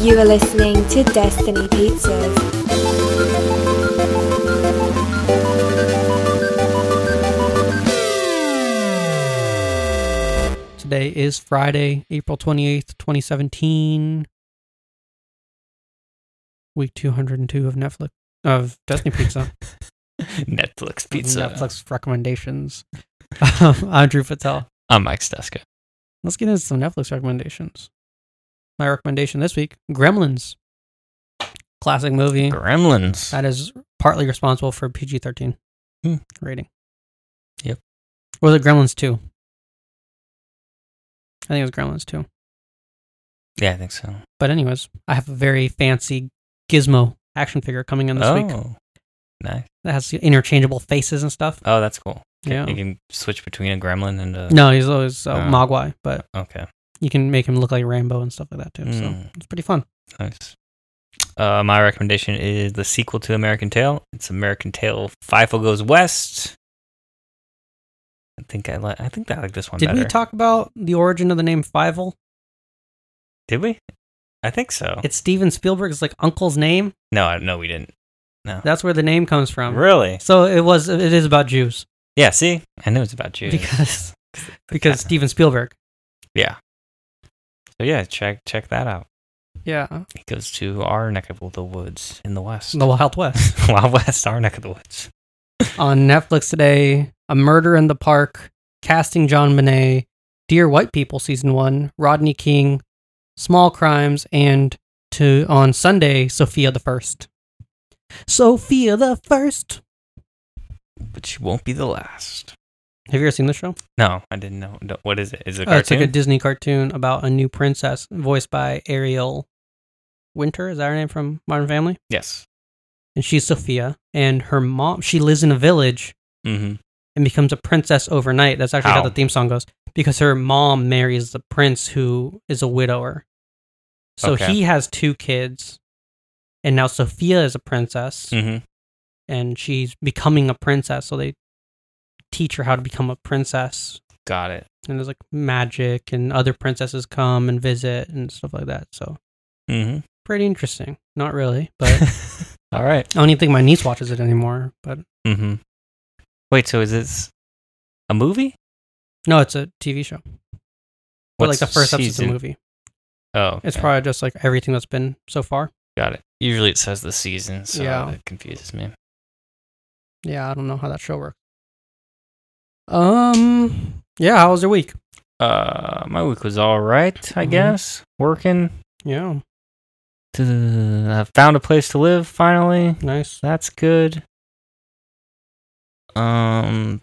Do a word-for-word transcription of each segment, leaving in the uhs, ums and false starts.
You are listening to Destiny Pizzas. Today is Friday, April twenty-eighth, twenty seventeen. Week two hundred two of Netflix, of Destiny Pizza. Netflix Pizza. Netflix recommendations. I'm Drew Patel. I'm Mike Steska. Let's get into some Netflix recommendations. My recommendation this week, Gremlins. Classic movie. Gremlins. That is partly responsible for P G thirteen hmm. rating. Yep. Or was it Gremlins two? I think it was Gremlins two. Yeah, I think so. But anyways, I have a very fancy Gizmo action figure coming in this oh, week. Nice. That has interchangeable faces and stuff. Oh, that's cool. Yeah. You can switch between a gremlin and a... No, he's always uh, Oh. Mogwai, but Okay. you can make him look like Rambo and stuff like that too. So Mm. it's pretty fun. Nice. Uh, my recommendation is the sequel to American Tail. It's American Tail Fievel Goes West. I think I like. I think I like this one Did better. we talk about the origin of the name Fievel? Did we? I think so. It's Steven Spielberg's like uncle's name. no, I- no, we didn't. No. That's where the name comes from. Really? So it was. It is about Jews Yeah. See, I knew it's about Jews. because because Steven Spielberg. Yeah. So yeah, check check that out. Yeah, He goes to our neck of the woods in the west. the Wild West. Wild West, our neck of the woods. On Netflix today, A Murder in the Park, Casting John Bonet, Dear White People Season one, Rodney King, Small Crimes, and to on Sunday, Sophia the First. Sophia the First. But she won't be the last. Have you ever seen the show? No, I didn't know. No, what is it? Is it a Uh, it's like cartoon? a Disney cartoon about a new princess voiced by Ariel Winter. Is that her name from Modern Family? Yes. And she's Sophia. And her mom, she lives in a village Mm-hmm. and becomes a princess overnight. That's actually how, How? the theme song goes. Because her mom marries the prince who is a widower. So Okay. he has two kids. And now Sophia is a princess. Mm-hmm. And she's becoming a princess. So they teach her how to become a princess. Got it. And there's like magic and other princesses come and visit and stuff like that. So Mm-hmm. pretty interesting. Not really, but All right. I don't even think my niece watches it anymore. But Mm-hmm. Wait, so is this a movie? no, it's a T V show. But like What's the first episode's a season? movie. Oh, It's okay. probably just like everything that's been so far. Got it. Usually it says the season, so Yeah. that confuses me. Yeah, I don't know how that show works. Um, yeah, how was your week? Uh, my week was all right, I Mhm. guess. Working. Yeah, I found a place to live finally. nice. That's good. Um,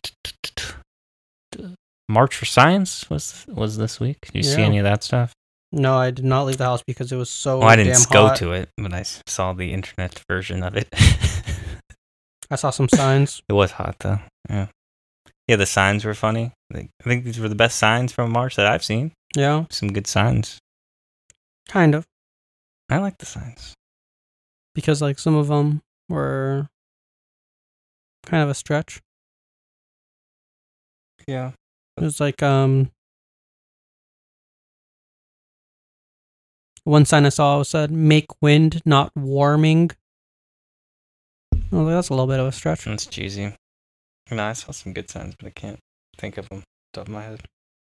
March for Science was was this week. Did you see Yeah. any of that stuff? No, I did not leave the house because it was so Well, I didn't damn go hot. to it, but I s- saw the internet version of it. I saw some signs. It was hot though. Yeah, yeah. The signs were funny. Like, I think these were the best signs from March that I've seen. Yeah, Some good signs. kind of. I like the signs. Because like some of them were kind of a stretch. Yeah. It was like um one sign I saw said "Make wind, not warming." Oh, that's a little bit of a stretch. That's cheesy. No, I saw some good signs, but I can't think of them off the top of my head.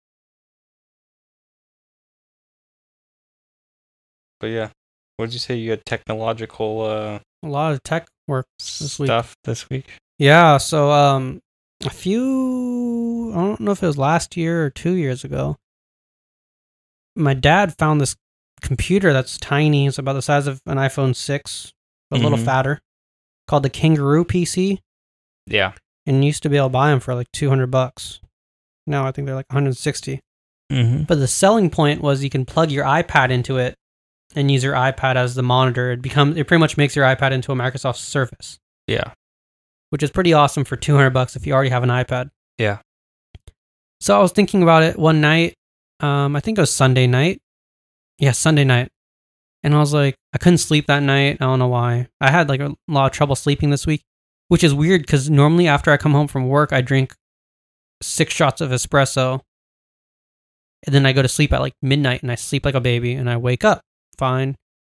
But yeah, what did you say? You had technological uh, A lot of tech work this week. stuff this week? Yeah, so um a few I don't know if it was last year or two years ago. My dad found this computer that's tiny. It's about the size of an iPhone six, but a little Mhm. fatter, called the Kangaroo P C. Yeah. And you used to be able to buy them for like two hundred bucks. Now I think they're like one hundred sixty. Mm-hmm. But the selling point was you can plug your iPad into it and use your iPad as the monitor. It becomes it pretty much makes your iPad into a Microsoft Surface, Yeah. which is pretty awesome for two hundred bucks if you already have an iPad. Yeah. So I was thinking about it one night. Um, I think it was Sunday night. Yeah, Sunday night. And I was like, I couldn't sleep that night. I don't know why. I had like a lot of trouble sleeping this week, which is weird because normally after I come home from work, I drink six shots of espresso. And then I go to sleep at like midnight and I sleep like a baby and I wake up fine.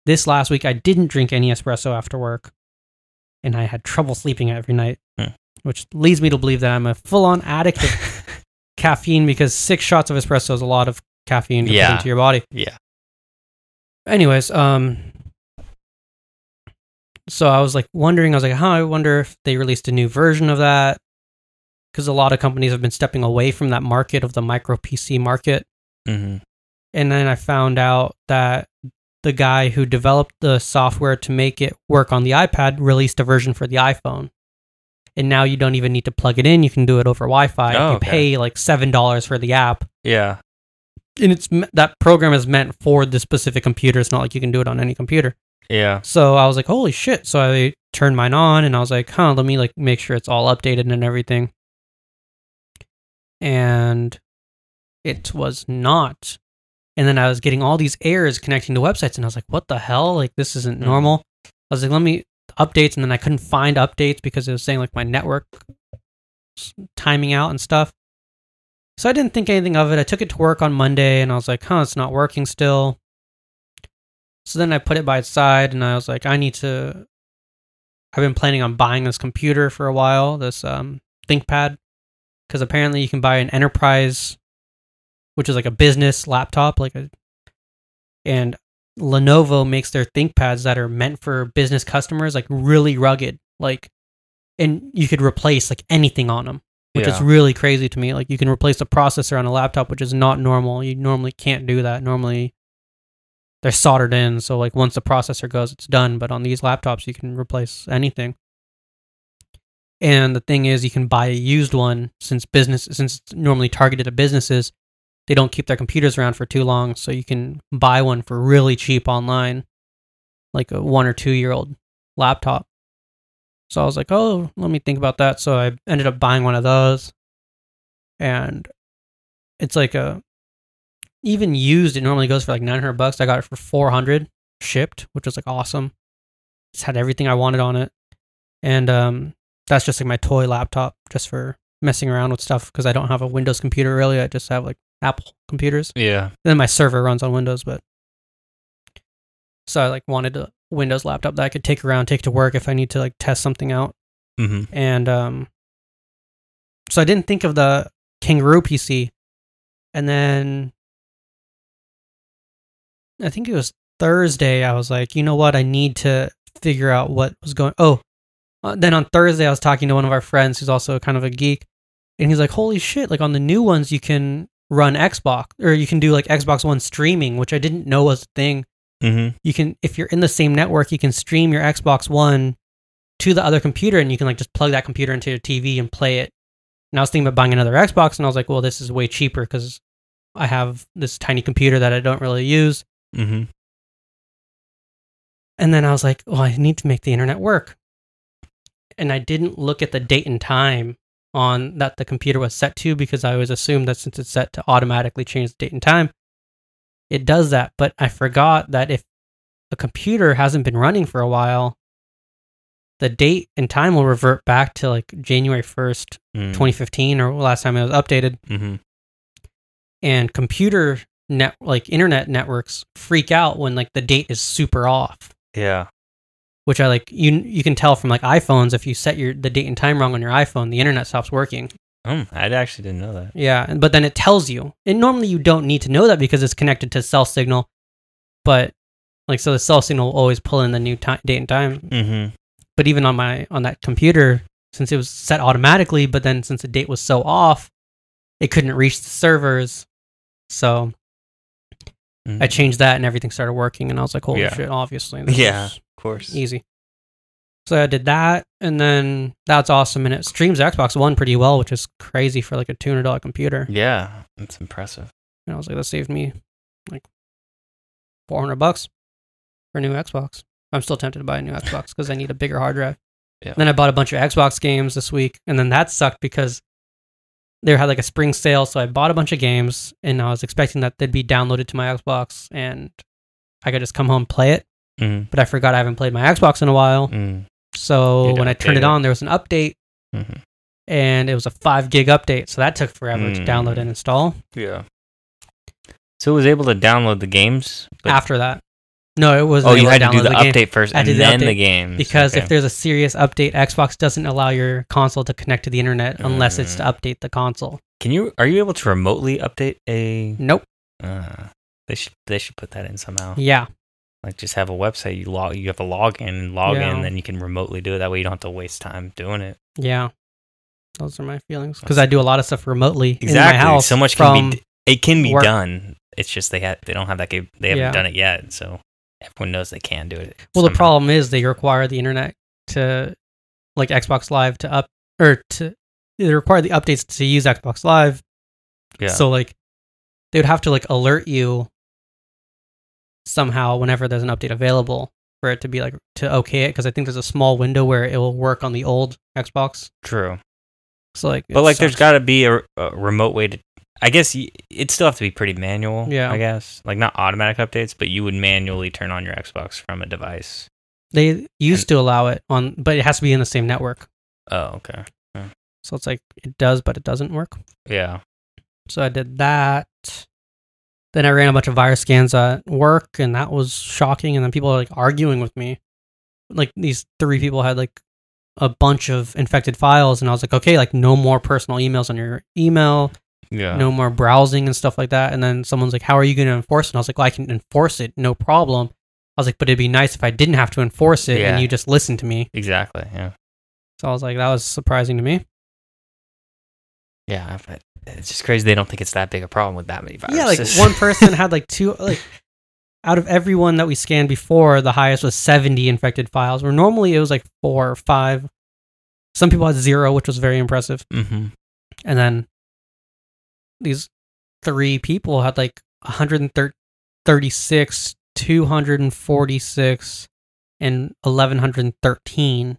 this last week I didn't drink any espresso after work, and I had trouble sleeping every night, hmm. which leads me to believe that I'm a full-on addict of caffeine, because six shots of espresso is a lot of caffeine to yeah. put into your body. Yeah. Anyways, um, so I was like wondering, I was like, huh, I wonder if they released a new version of that, because a lot of companies have been stepping away from that market of the micro P C market. Mm-hmm. And then I found out that the guy who developed the software to make it work on the iPad released a version for the iPhone. And now you don't even need to plug it in. You can do it over Wi-Fi. Oh, you okay. pay like seven dollars for the app. Yeah. And it's that program is meant for the specific computer. It's not like you can do it on any computer. Yeah. So I was like, holy shit. So I turned mine on and I was like, huh, let me like make sure it's all updated and everything. And it was not. And then I was getting all these errors connecting to websites, and I was like, what the hell? Like, this isn't normal. I was like, let me updates, and then I couldn't find updates because it was saying like my network timing out and stuff. So I didn't think anything of it. I took it to work on Monday, and I was like, huh, it's not working still. So then I put it by its side, and I was like, I need to... I've been planning on buying this computer for a while, this um, ThinkPad, because apparently you can buy an enterprise, which is like a business laptop, like a... And Lenovo makes their ThinkPads that are meant for business customers, like really rugged, like, and you could replace like anything on them, which yeah. is really crazy to me. Like, you can replace the processor on a laptop, which is not normal. You normally can't do that. Normally they're soldered in, so like once the processor goes, it's done. But on these laptops, you can replace anything. And the thing is, you can buy a used one, since business, since it's normally targeted at businesses. They don't keep their computers around for too long, so you can buy one for really cheap online, like a one or two year old laptop. So I was like, oh, let me think about that. So I ended up buying one of those, and it's like a, even used, it normally goes for like nine hundred bucks. I got it for four hundred shipped, which was like awesome. It's had everything I wanted on it. And um, that's just like my toy laptop, just for messing around with stuff, because I don't have a Windows computer really. I just have like Apple computers. Yeah. And then my server runs on Windows, but so I like wanted a Windows laptop that I could take around, take to work if I need to like test something out. Mm-hmm. And um, so I didn't think of the Kangaroo P C. And then I think it was Thursday, I was like, you know what? I need to figure out what was going. Oh, uh, then on Thursday, I was talking to one of our friends who's also kind of a geek. And he's like, holy shit, like on the new ones, you can run Xbox, or you can do like Xbox One streaming, which I didn't know was a thing. Mm-hmm. You can, if you're in the same network, you can stream your Xbox One to the other computer, and you can like just plug that computer into your T V and play it. And I was thinking about buying another Xbox, and I was like, well, this is way cheaper because I have this tiny computer that I don't really use. Mm-hmm. And then I was like, well, I need to make the internet work. And I didn't look at the date and time on that the computer was set to, because I always assumed that since it's set to automatically change the date and time, it does that. But I forgot that if a computer hasn't been running for a while, the date and time will revert back to like January first, mm. twenty fifteen, or last time it was updated. Mm-hmm. And computer net, like internet networks, freak out when like the date is super off. Yeah. Which I like, you you can tell from like iPhones, if you set your the date and time wrong on your iPhone, the internet stops working. Um, I actually didn't know that. Yeah, but then it tells you. And normally you don't need to know that because it's connected to cell signal. But like, so the cell signal will always pull in the new time, date and time. Mm-hmm. But even on my on that computer, since it was set automatically, but then since the date was so off, it couldn't reach the servers. So mm-hmm. I changed that, and everything started working. And I was like, holy yeah. shit! Obviously, yeah. Of course. Easy. So I did that, and then that's awesome, and it streams Xbox One pretty well, which is crazy for like a two hundred dollars computer. Yeah, that's impressive. And I was like, that saved me like four hundred bucks for a new Xbox. I'm still tempted to buy a new Xbox because I need a bigger hard drive. Yeah. Then I bought a bunch of Xbox games this week, and then that sucked because they had like a spring sale, so I bought a bunch of games, and I was expecting that they'd be downloaded to my Xbox, and I could just come home and play it. Mm-hmm. But I forgot I haven't played my Xbox in a while. Mm. So when I turned it on, there was an update, mm-hmm. and it was a five gig update. So that took forever mm. to download and install. Yeah. So it was able to download the games After that. No, it wasn't. Oh, you able had to do download the, game update first I and did the then update the game. because okay. if there's a serious update, Xbox doesn't allow your console to connect to the internet unless it's to Mm. update the console. Can you are you able to remotely update a? Nope. Uh, they should they should put that in somehow. Yeah. Like just have a website you log you have to log in and log Yeah. in, then you can remotely do it. That way you don't have to waste time doing it. Yeah. Those are my feelings because I do a lot of stuff remotely Exactly. in my house. So much from, can be d- it can be work. done. It's just they have they don't have that cap- they haven't Yeah. done it yet. So everyone knows they can do it. Well, the somehow. problem is they require the internet to, like Xbox Live to up or to they require the updates to use Xbox Live. Yeah. So like they would have to like alert you somehow whenever there's an update available for it to be like to okay it because I think there's a small window where it will work on the old Xbox. True. So like, But it like, there's sucks. got to be a, a remote way to. I guess y- it'd still have to be pretty manual. Yeah. I guess like not automatic updates, but you would manually turn on your Xbox from a device. They used to allow it on, but it has to be in the same network. Oh, okay. So it's like it does, but it doesn't work. Yeah. So I did that. Then I ran a bunch of virus scans at work, and that was shocking. And then people are like arguing with me. Like these three people had like a bunch of infected files, and I was like, okay, like no more personal emails on your email, Yeah. no more browsing and stuff like that. And then someone's like, how are you going to enforce it? And I was like, well, I can enforce it, no problem. I was like, but it'd be nice if I didn't have to enforce it Yeah. and you just listened to me. Exactly. Yeah. So I was like, that was surprising to me. Yeah. But it's just crazy. They don't think it's that big a problem with that many viruses. Yeah, like one person had like two, like out of everyone that we scanned before, the highest was seventy infected files, where normally it was like four or five. Some people had zero, which was very impressive. Mm-hmm. And then these three people had like one hundred thirty-six, two hundred forty-six, and eleven thirteen.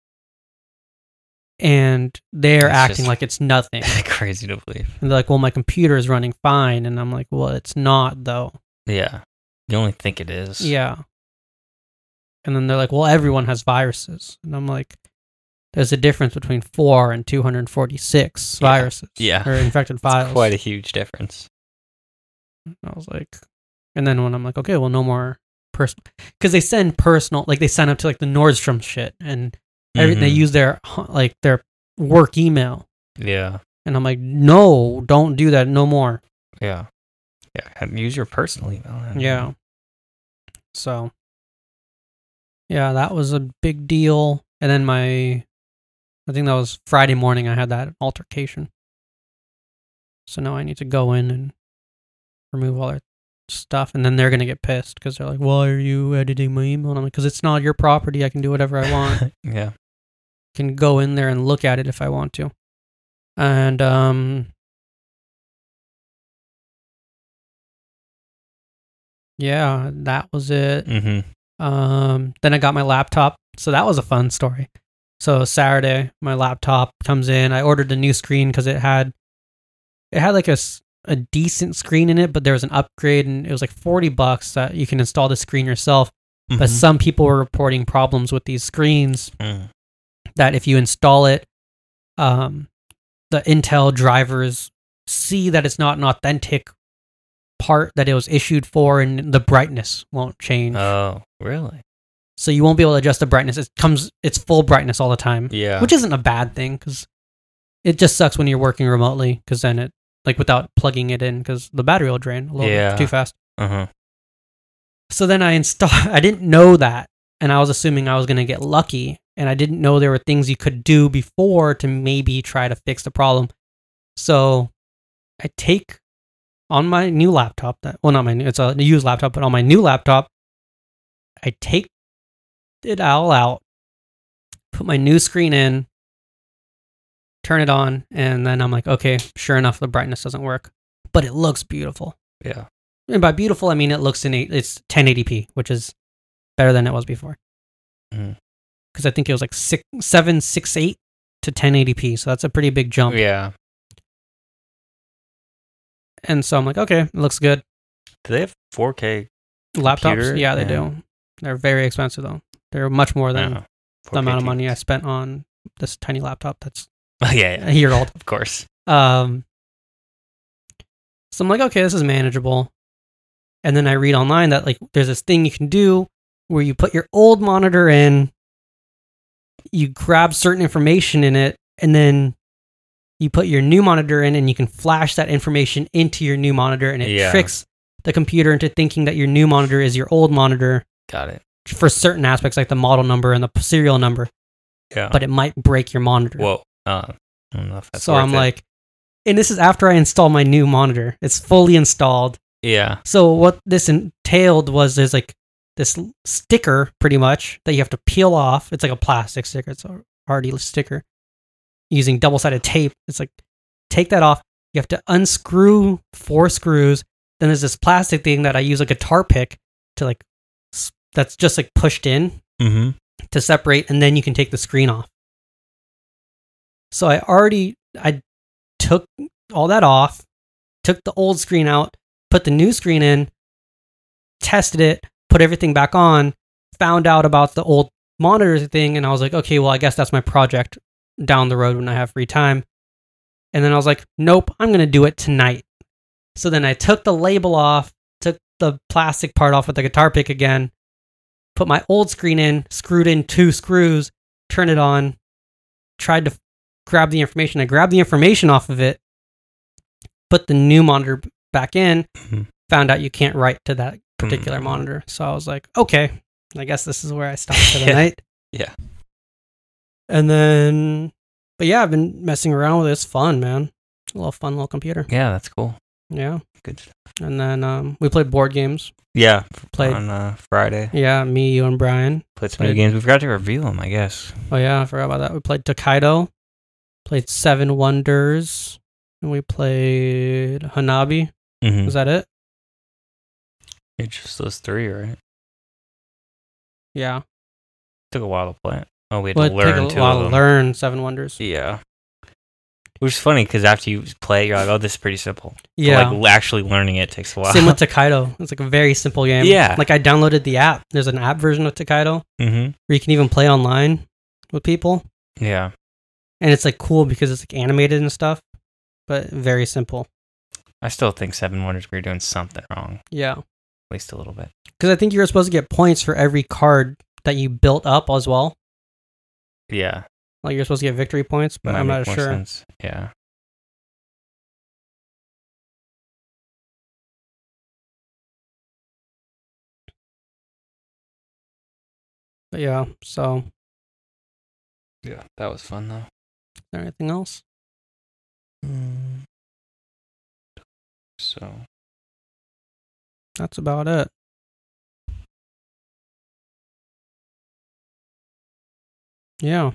And they're That's acting just- like it's nothing. Crazy to believe. And they're like, well, my computer is running fine. And I'm like, well, it's not, though. Yeah. You only think it is. Yeah. And then they're like, well, everyone has viruses. And I'm like, there's a difference between four and two hundred forty-six Yeah. viruses. Yeah. Or infected files. It's quite a huge difference. I was like, and then when I'm like, okay, well, no more personal. Because they send personal, like they sign up to like the Nordstrom shit. And every, they Mhm. use their, like, their work email. Yeah. And I'm like, no, don't do that. No more. Yeah. Yeah. Have- Use your personal email. I don't Yeah. know. So, yeah, that was a big deal. And then my, I think that was Friday morning, I had that altercation. So now I need to go in and remove all their stuff. And then they're going to get pissed because they're like, why are you editing my email? And I'm like, because it's not your property. I can do whatever I want. I Yeah. can go in there and look at it if I want to. And, um, yeah, that was it. Mm-hmm. Um, then I got my laptop. So that was a fun story. So Saturday, my laptop comes in. I ordered a new screen because it had, it had like a, s- a decent screen in it, but there was an upgrade and it was like forty bucks that you can install the screen yourself. But Mhm. some people were reporting problems with these screens Mm. that if you install it, um, the Intel drivers see that it's not an authentic part that it was issued for and the brightness won't change. Oh, really? So you won't be able to adjust the brightness. It comes, it's full brightness all the time, Yeah. which isn't a bad thing because it just sucks when you're working remotely because then it, like without plugging it in because the battery will drain a little Yeah. bit too fast. Uh-huh. So then I installed, I didn't know that. And I was assuming I was going to get lucky. And I didn't know there were things you could do before to maybe try to fix the problem. So I take on my new laptop that, well, not my new, it's a used laptop, but on my new laptop, I take it all out, put my new screen in, turn it on, and then I'm like, okay, sure enough, the brightness doesn't work, but it looks beautiful. Yeah. And by beautiful, I mean it looks in eight, it's ten eighty p, which is better than it was before. Mhm. Because I think it was like six, seven sixty-eight to ten eighty p, so that's a pretty big jump. Yeah. And so I'm like, okay, it looks good. Do they have four K Laptops, computer? yeah, they Yeah. do. They're very expensive though. They're much more than Yeah. the amount of money I T Vs. spent on this tiny laptop that's Oh, yeah, yeah. a year old. Of course. Um, so I'm like, okay, this is manageable. And then I read online that like there's this thing you can do where you put your old monitor in, you grab certain information in it, and then you put your new monitor in and you can flash that information into your new monitor, and it Yeah. tricks the computer into thinking that your new monitor is your old monitor Got it. for certain aspects like the model number and the serial number, Yeah. but it might break your monitor. Whoa. Uh, I don't know if that's so worth I'm it. like, and this is after I install my new monitor. It's fully installed. Yeah. So what this entailed was there's like this l- sticker pretty much that you have to peel off. It's like a plastic sticker. It's a hardy sticker using double-sided tape. It's like, take that off. You have to unscrew four screws. Then there's this plastic thing that I use a guitar pick to like, s- that's just like pushed in Mm-hmm. to separate, and then you can take the screen off. So I already, I took all that off, took the old screen out, put the new screen in, tested it, put everything back on, found out about the old monitor thing, and I was like, okay, well, I guess that's my project down the road when I have free time. And then I was like, nope, I'm going to do it tonight. So then I took the label off, took the plastic part off with the guitar pick again, put my old screen in, screwed in two screws, turned it on, tried to f- grab the information. I grabbed the information off of it, put the new monitor b- back in, Mhm. found out you can't write to that particular Mm. monitor. So I was like, okay, I guess this is where I stop for the Yeah. night. Yeah. And then, but yeah, I've been messing around with it. It's fun, man. A little fun little computer. Yeah, that's cool. Yeah. Good stuff. And then um, we played board games. Yeah. Played, On uh, Friday. yeah, me, you, and Brian. Played some new played- games. We forgot to review them, I guess. Oh yeah, I forgot about that. We played Tokaido, played Seven Wonders, and we played Hanabi. Mm-hmm. Was that it? It's just those three, right? Yeah. Took a while to play it. Oh, we had Well, to it learn took a two while of to them. learn Seven Wonders. Yeah. Which is funny because after you play it, you're like, oh, this is pretty simple. But, Yeah. like actually learning it takes a while. Same with Tokaido. It's like a very simple game. Yeah. Like I downloaded the app. There's an app version of Tokaido mm-hmm. where you can even play online with people. Yeah. And it's like cool because it's like animated and stuff, but very simple. I still think Seven Wonders we were doing something wrong. Yeah. At least a little bit. Because I think you're supposed to get points for every card that you built up as well. Yeah. Like you're supposed to get victory points, but Might I'm make not more sure. sense. Yeah. But yeah, so Yeah. That was fun though. is there anything else? Mm. So That's about it. Yeah.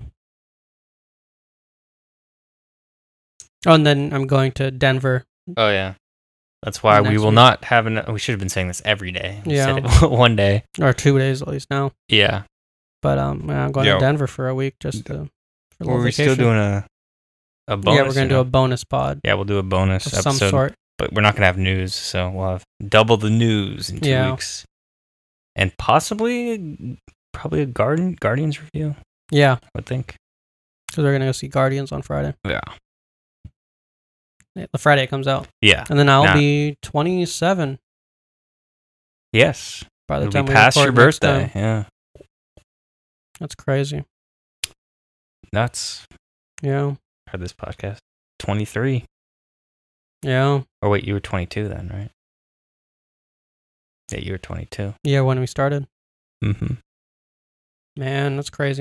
Oh, and then I'm going to Denver. Oh yeah. That's why we Next will week. not have an. We should have been saying this every day. We Yeah. said it one day. Or two days at least now. Yeah. But um, yeah, I'm going Yeah. to Denver for a week just to, for a little Or we're vacation. still doing a a bonus. yeah, we're going you to do know? a bonus pod Yeah, we'll do a bonus of episode, some sort. but we're not gonna have news, so we'll have double the news in two Yeah. weeks, and possibly probably a Garden Guardians review. Yeah, I would think. because we're going to go see Guardians on Friday. Yeah. Yeah, the Friday it comes out. Yeah. And then I'll Nah. be twenty-seven Yes. by the It'll time be we past your record next birthday. time. Yeah. That's crazy. Nuts. Yeah. For this podcast, twenty-three. Yeah. Or wait, you were twenty-two then, right? Yeah, you were twenty-two. Yeah, when we started. Mm-hmm. Man, that's crazy.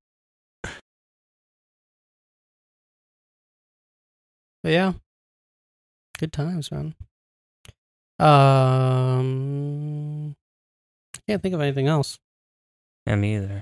But yeah, good times, man. Um, can't think of anything else. Yeah, me either.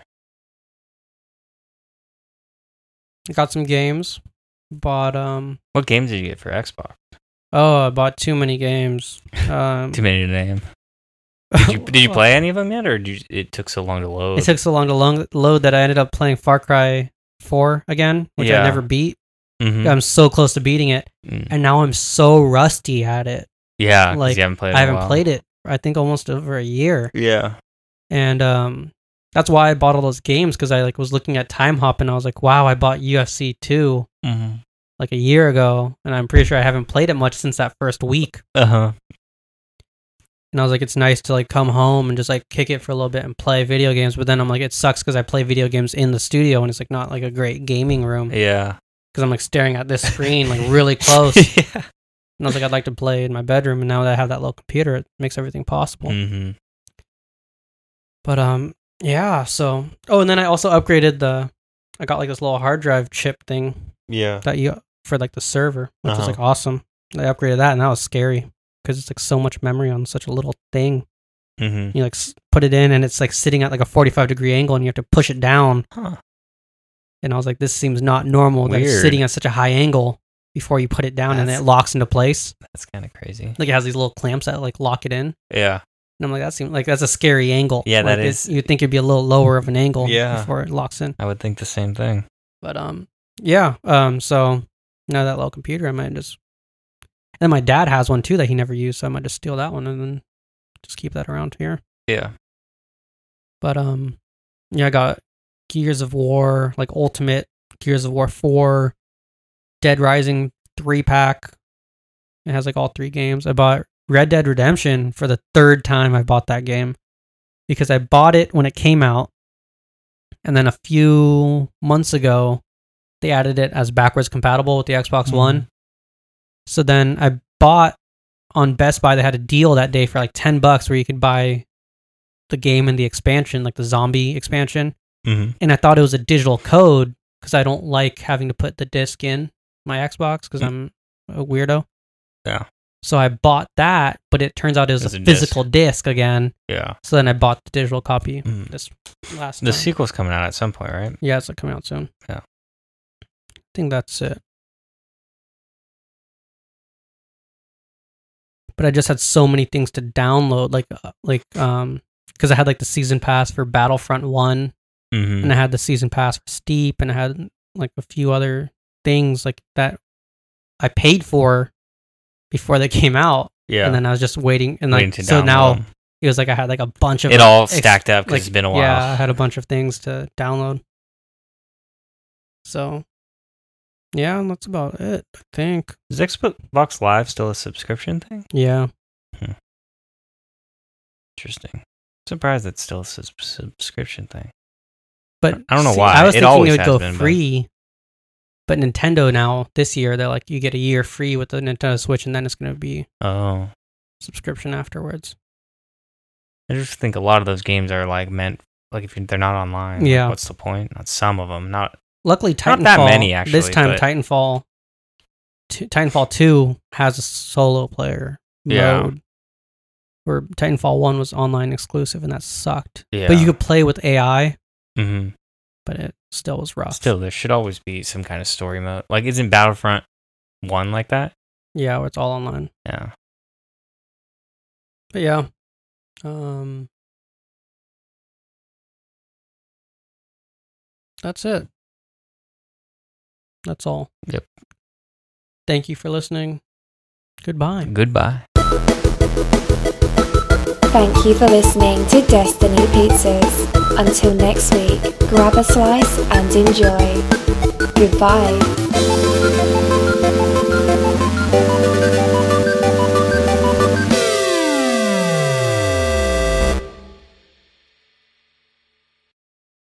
Got some games. Bought um. What games did you get for Xbox? Oh, I bought too many games. Um, Too many to name. Did you did you play any of them yet, or did you, it took so long to load? It took so long to lo- load that I ended up playing Far Cry four again, which Yeah. I never beat. Mhm. I'm so close to beating it, Mm. and now I'm so rusty at it. Yeah, 'cause like, you haven't played. I haven't played it. I think almost over a year. Yeah. And um, that's why I bought all those games, because I like was looking at Time Hop and I was like, wow, I bought U F C two Mm-hmm. like a year ago, and I'm pretty sure I haven't played it much since that first week. Uh huh. And I was like, it's nice to like come home and just like kick it for a little bit and play video games. But then I'm like, it sucks because I play video games in the studio and it's like not like a great gaming room. Yeah. Because I'm like staring at this screen like really close. Yeah. And I was like, I'd like to play in my bedroom. And now that I have that little computer, it makes everything possible. Mm-hmm. But um, yeah. So oh, and then I also upgraded the. I got like this little hard drive chip thing. Yeah. That you for like the server, which Uh-huh. is like awesome. I upgraded that, and that was scary because it's like so much memory on such a little thing. Mm-hmm. You like s- put it in, and it's like sitting at like a forty-five degree angle, and you have to push it down. Huh. And I was like, this seems not normal. That it's Weird. sitting at such a high angle before you put it down, and That's- it locks into place. That's kind of crazy. Like it has these little clamps that like lock it in. Yeah. And I'm like, that seems like that's a scary angle. Yeah, like, that it- is- You'd think it'd be a little lower of an angle Yeah. before it locks in. I would think the same thing. But um, yeah. Um, so now that little computer, I might just. And then my dad has one too that he never used, so I might just steal that one and then just keep that around here. Yeah. But um, yeah, I got Gears of War, like Ultimate Gears of War four, Dead Rising three pack. It has like all three games. I bought Red Dead Redemption for the third time. I bought that game because I bought it when it came out, and then a few months ago, they added it as backwards compatible with the Xbox Mhm. One. So then I bought on Best Buy. They had a deal that day for like ten bucks where you could buy the game and the expansion, like the zombie expansion. Mm-hmm. And I thought it was a digital code because I don't like having to put the disc in my Xbox because I'm a weirdo. Yeah. So I bought that, but it turns out it was It's a, a physical disc. again. Yeah. So then I bought the digital copy Mm. this last The time. sequel's coming out at some point, right? Yeah, it's like coming out soon. Yeah. I think that's it. But I just had so many things to download, like uh, like um, because I had like the season pass for Battlefront One, Mm-hmm. and I had the season pass for Steep, and I had like a few other things like that I paid for before they came out, Yeah. and then I was just waiting, and Waiting like to so download now them. it was like I had like a bunch of It like, all ex- stacked up because like, it's been a while. Yeah, I had a bunch of things to download. So, yeah, that's about it, I think. Is Xbox Live still a subscription thing? Yeah. Interesting. Surprised it's still a sus- subscription thing. But I don't know see, why. I was It thinking always it would has go been, but- free. But Nintendo now, this year, they're like, you get a year free with the Nintendo Switch, and then it's going to be Oh. subscription afterwards. I just think a lot of those games are like meant, like if you- they're not online, like, Yeah. what's the point? Not some of them. Not Luckily, Titanfall, Not that many, this actually, time, but- Titanfall, two, Titanfall two has a solo player Yeah. mode. Where Titanfall one was online exclusive, and that sucked. Yeah. But you could play with A I, Mm-hmm. but it still was rough. Still, there should always be some kind of story mode. Like, isn't Battlefront one like that? Yeah, where it's all online. Yeah. But yeah. Um, that's it. That's all. Yep. Thank you for listening. Goodbye. Goodbye. Thank you for listening to Destiny Pizzas. Until next week, grab a slice and enjoy. Goodbye.